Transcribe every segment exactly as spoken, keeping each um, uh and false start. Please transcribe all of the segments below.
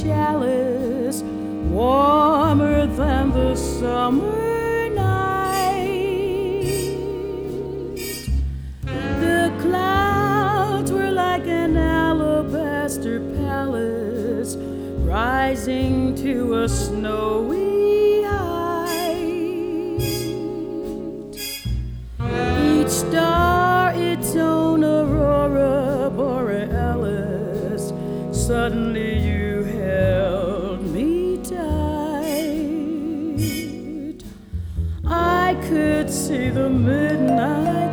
chalice, warmer than the summer night. The clouds were like an alabaster palace, rising to a snowy height. Each star its own aurora borealis. Suddenly you held me tight. I could see the midnight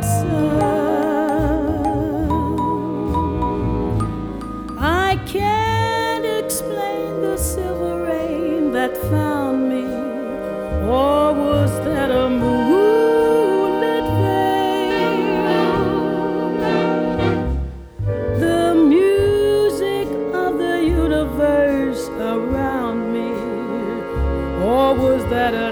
sun. I can't explain the silver rain that found me, or was that a moonlit veil? The music of the universe around me, or was that a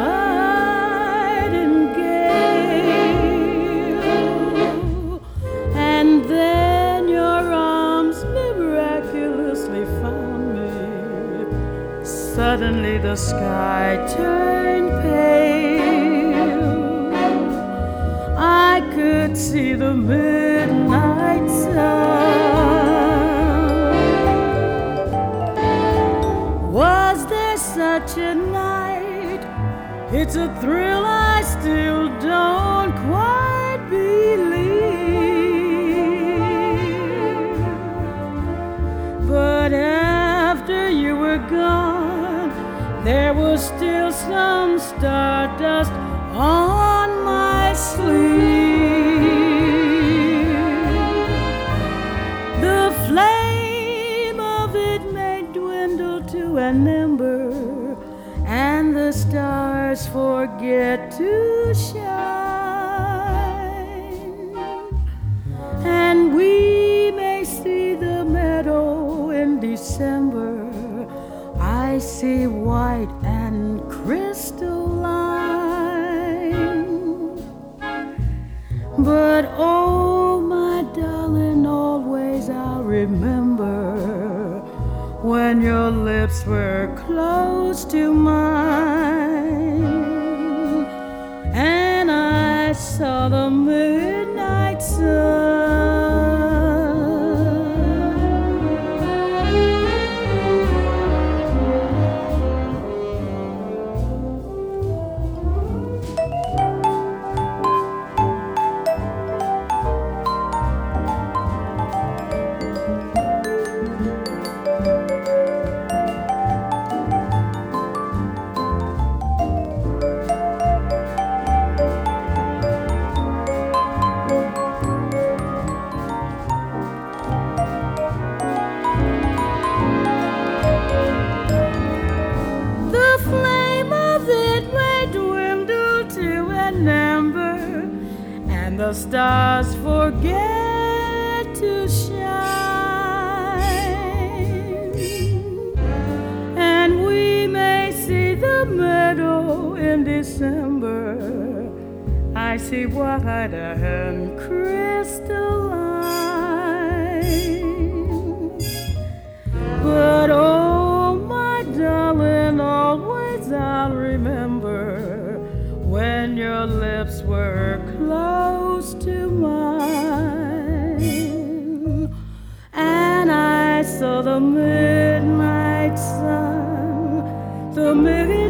nightingale? And then your arms miraculously found me. Suddenly the sky turned pale. I could see the midnight sun. Was there such a night? It's a thrill I still don't quite believe. But after you were gone, there was still some stardust on my sleeve. The flame of it may dwindle to an ember, and the stars forget to shine, and we may see the meadow in December. I see white and crystalline. But oh, my darling, always I'll remember when your lips were close to mine, and I saw the midnight sun. The stars forget to shine, and we may see the meadow in December. I see white and crystalline. But oh, my darling, always I'll remember when your lips were close to mine, and I saw the midnight sun, the midnight